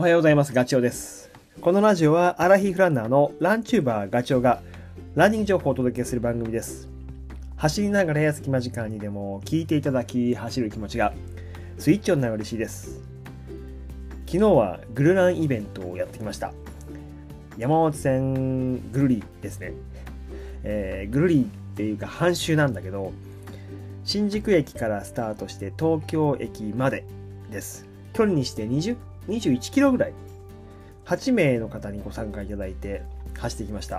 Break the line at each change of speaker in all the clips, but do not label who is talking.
おはようございます。ガチョウです。このラジオはアラヒフランナーのランチューバーガチョウがランニング情報をお届けする番組です。走りながらや隙間時間にでも聞いていただき、走る気持ちがスイッチオンなら嬉しいです。昨日はグルランイベントをやってきました。山手線ぐるりですね。ぐるりっていうか半周なんだけど、新宿駅からスタートして東京駅までです。距離にして21キロぐらい。8名の方にご参加いただいて走ってきました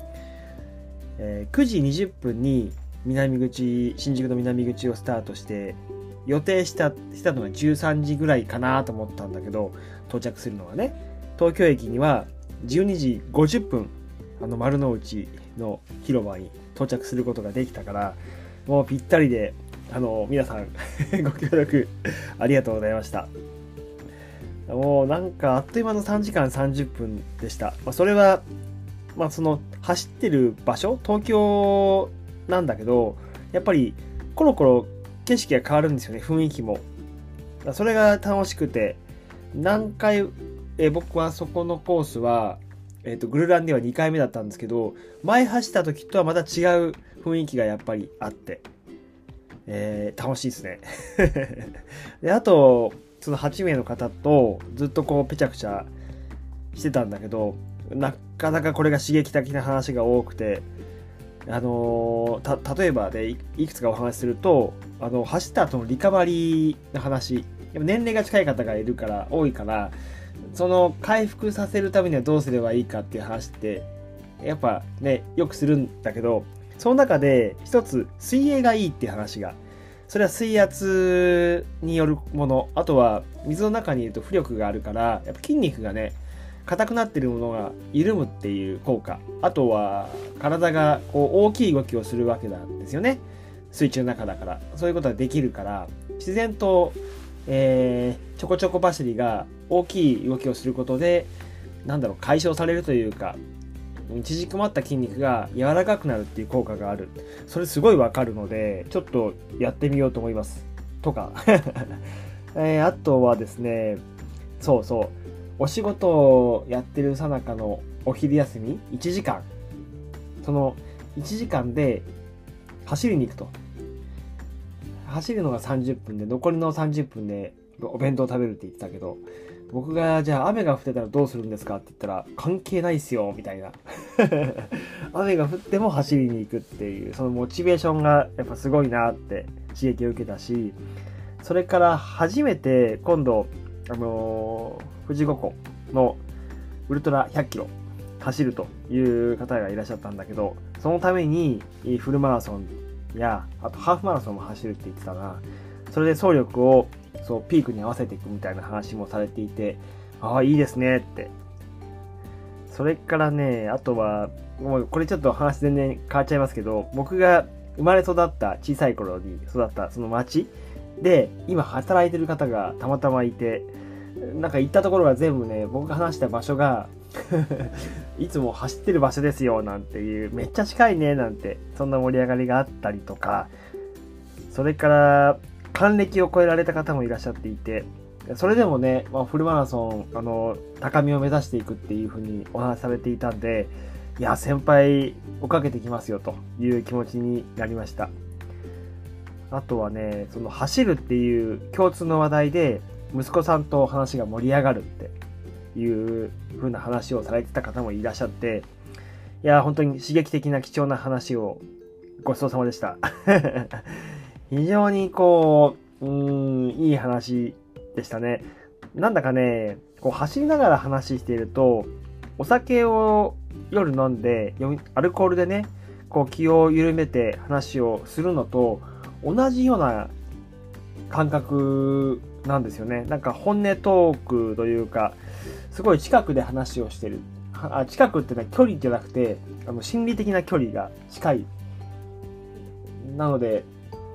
。9時20分に新宿の南口をスタートして、予定したのが13時ぐらいかなと思ったんだけど、到着するのがね、東京駅には12時50分、丸の内の広場に到着することができたから、もうぴったりで、皆さんご協力ありがとうございました。もうなんかあっという間の3時間30分でした。それは、その走ってる場所、東京なんだけど、やっぱりコロコロ景色が変わるんですよね、雰囲気も。それが楽しくて、何回、僕はそこのコースは、グルランでは2回目だったんですけど、前走った時とはまた違う雰囲気がやっぱりあって、楽しいですね。で、あと、その8名の方とずっとこうペチャクチャしてたんだけど、なかなかこれが刺激的な話が多くて、例えばでいくつかお話しすると、走った後のリカバリーの話、年齢が近い方がいるから多いから、その回復させるためにはどうすればいいかっていう話ってやっぱね、よくするんだけど、その中で一つ水泳がいいっていう話が、それは水圧によるもの、あとは水の中にいると浮力があるから、やっぱ筋肉がね、硬くなっているものが緩むっていう効果、あとは体がこう大きい動きをするわけなんですよね。水中の中だから、そういうことができるから、自然と、ちょこちょこ走りが大きい動きをすることで、解消されるというか、縮こまった筋肉が柔らかくなるっていう効果がある。それすごいわかるので、ちょっとやってみようと思います。とか。あとはですね、お仕事をやってるさなかのお昼休み、1時間。その1時間で走りに行くと。走るのが30分で、残りの30分でお弁当を食べるって言ってたけど、僕がじゃあ雨が降ってたらどうするんですかって言ったら関係ないっすよみたいな雨が降っても走りに行くっていうそのモチベーションがやっぱすごいなって刺激を受けたし、それから初めて今度富士五湖のウルトラ100キロ走るという方がいらっしゃったんだけど、そのためにフルマラソンやあとハーフマラソンも走るって言ってたな。それで走力をピークに合わせていくみたいな話もされていて、ああ、いいですねって。それからね、あとは、もうこれちょっと話全然変わっちゃいますけど、僕が生まれ育った小さい頃に育ったその町で、今働いてる方がたまたまいて、行ったところが全部ね、僕が話した場所が、いつも走ってる場所ですよなんていう、めっちゃ近いねなんて、そんな盛り上がりがあったりとか、それから、還暦を超えられた方もいらっしゃっていて、それでもね、フルマラソン、高みを目指していくっていう風にお話しされていたんで、いや、先輩追っかけてきますよという気持ちになりました。あとはね、その走るっていう共通の話題で、息子さんと話が盛り上がるっていう風な話をされてた方もいらっしゃって、いや、本当に刺激的な貴重な話をごちそうさまでした。非常にいい話でしたね。なんだかね、走りながら話していると、お酒を夜飲んで、アルコールでね、気を緩めて話をするのと同じような感覚なんですよね。本音トークというか、すごい近くで話をしてる。近くってのは距離じゃなくて、心理的な距離が近い。なので、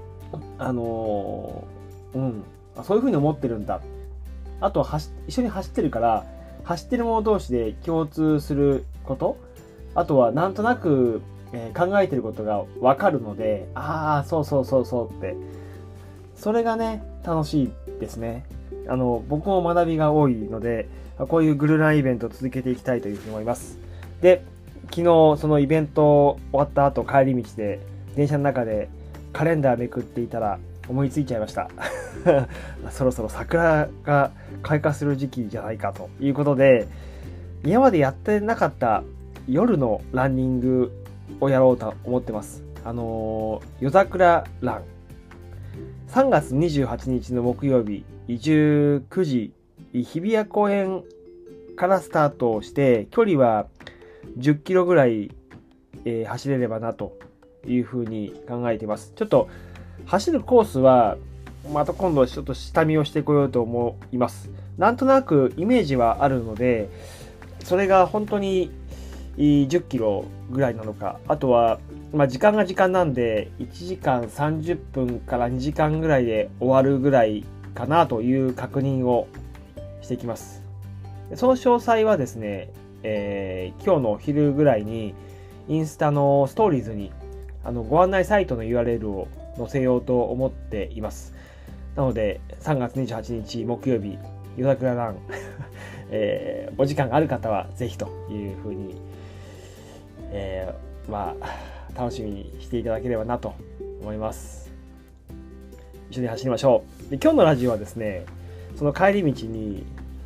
そういう風に思ってるんだ。あと一緒に走ってるから、走ってる者同士で共通すること、あとはなんとなく、考えてることがわかるので、そうって。それがね、楽しいですね。 僕も学びが多いので、こういうグルランイベントを続けていきたいというふうに思います。で、昨日そのイベント終わった後帰り道で電車の中でカレンダーめくっていたら思いついちゃいました。そろそろ桜が開花する時期じゃないかということで、今までやってなかった夜のランニングをやろうと思ってます。夜桜ラン。3月28日の木曜日、19時、日比谷公園からスタートして、距離は10キロぐらい、走れればなというふうに考えています。ちょっと走るコースは、また今度ちょっと下見をしてこようと思います。なんとなくイメージはあるので、それが本当に10キロぐらいなのか、あとは、時間が時間なんで、1時間30分から2時間ぐらいで終わるぐらいかなという確認をしていきます。その詳細はですね、今日のお昼ぐらいにインスタのストーリーズにご案内サイトの URL を載せようと思っています。なので3月28日木曜日夜桜ラン、お時間がある方はぜひというふうに、楽しみにしていただければなと思います。一緒に走りましょう。で、今日のラジオはですね、その帰り道に、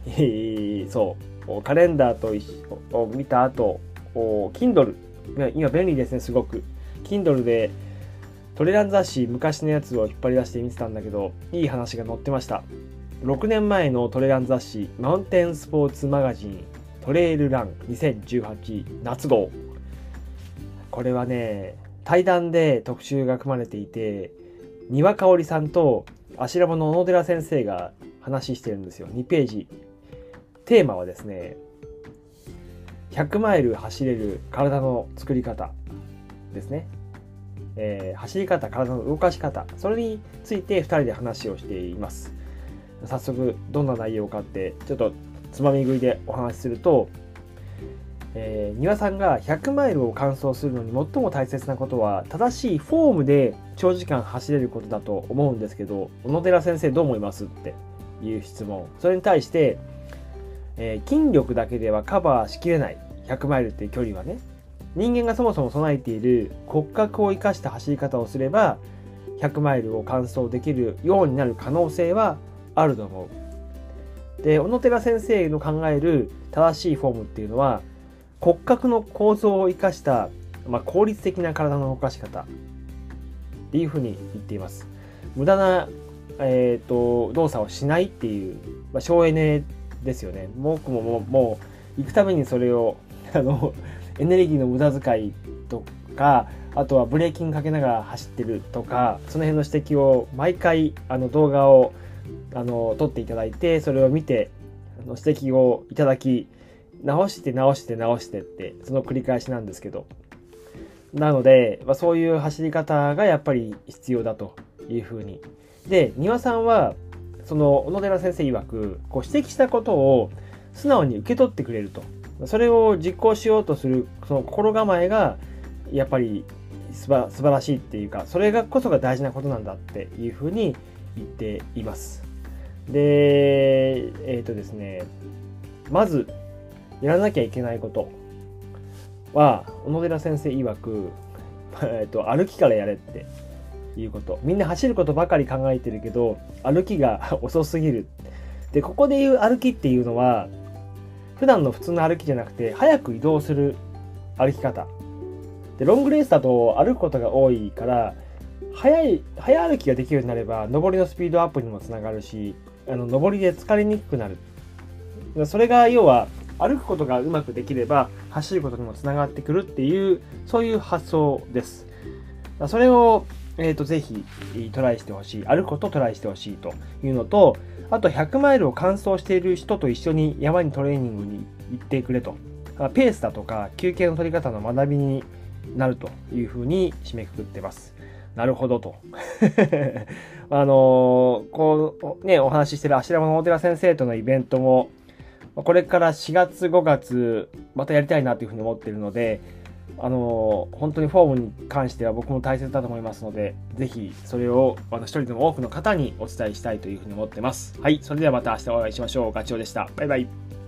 カレンダーを見た後、Kindle、今便利ですね、すごく。Kindle でトレラン雑誌、昔のやつを引っ張り出して見てたんだけど、いい話が載ってました。6年前のトレラン雑誌、マウンテンスポーツマガジン、トレイルラン2018夏号。これはね、対談で特集が組まれていて、丹羽香織さんと芦ラボの小野寺先生が話してるんですよ。2ページ。テーマはですね、100マイル走れる体の作り方ですね。走り方、体の動かし方、それについて2人で話をしています。早速どんな内容かってちょっとつまみ食いでお話しすると、丹羽さんが100マイルを完走するのに最も大切なことは正しいフォームで長時間走れることだと思うんですけど、小野寺先生どう思いますっていう質問。それに対して、筋力だけではカバーしきれない100マイルっていう距離はね、人間がそもそも備えている骨格を生かした走り方をすれば100マイルを完走できるようになる可能性はあると思う。で、小野寺先生の考える正しいフォームっていうのは骨格の構造を生かした、効率的な体の動かし方っていうふうに言っています。無駄な、動作をしないっていう、省エネですよね。僕ももう行くためにそれをエネルギーの無駄遣いとか、あとはブレーキングかけながら走ってるとか、その辺の指摘を毎回動画を撮っていただいて、それを見て指摘をいただき、直してってその繰り返しなんですけど、なので、そういう走り方がやっぱり必要だというふうに。で、丹羽さんはその小野寺先生曰く指摘したことを素直に受け取ってくれると、それを実行しようとするその心構えがやっぱり素晴らしいっていうか、それがこそが大事なことなんだっていうふうに言っています。で、ですね、まずやらなきゃいけないことは小野寺先生曰く、歩きからやれっていうこと。みんな走ることばかり考えてるけど歩きが遅すぎる。で、ここで言う歩きっていうのは普段の普通の歩きじゃなくて早く移動する歩き方で、ロングレースだと歩くことが多いから早歩きができるようになれば上りのスピードアップにもつながるし、上りで疲れにくくなる。それが要は歩くことがうまくできれば走ることにもつながってくるっていう、そういう発想です。それを、ぜひトライしてほしい。歩くことをトライしてほしいというのと、あと100マイルを完走している人と一緒に山にトレーニングに行ってくれと。ペースだとか休憩の取り方の学びになるというふうに締めくくってます。なるほどと。こうね、お話ししてる芦山の大寺先生とのイベントも、これから4月5月またやりたいなというふうに思っているので、 本当にフォームに関しては僕も大切だと思いますので、ぜひそれを一人でも多くの方にお伝えしたいというふうに思ってます。はい、それではまた明日お会いしましょう。ガチョウでした。バイバイ。